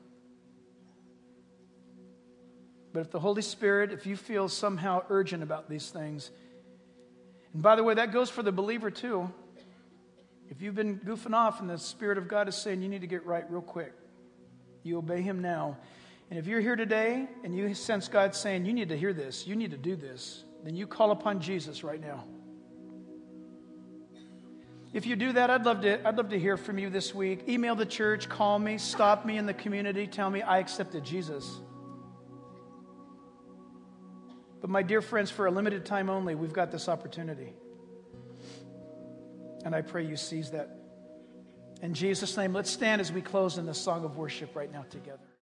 But if the Holy Spirit, if you feel somehow urgent about these things, and by the way, that goes for the believer too. If you've been goofing off and the Spirit of God is saying you need to get right real quick, you obey him now. And if you're here today and you sense God saying you need to hear this, you need to do this, then you call upon Jesus right now. If you do that, I'd love to, I'd love to hear from you this week. Email the church, call me, stop me in the community, tell me I accepted Jesus. But my dear friends, for a limited time only, we've got this opportunity. And I pray you seize that. In Jesus' name, let's stand as we close in this song of worship right now together.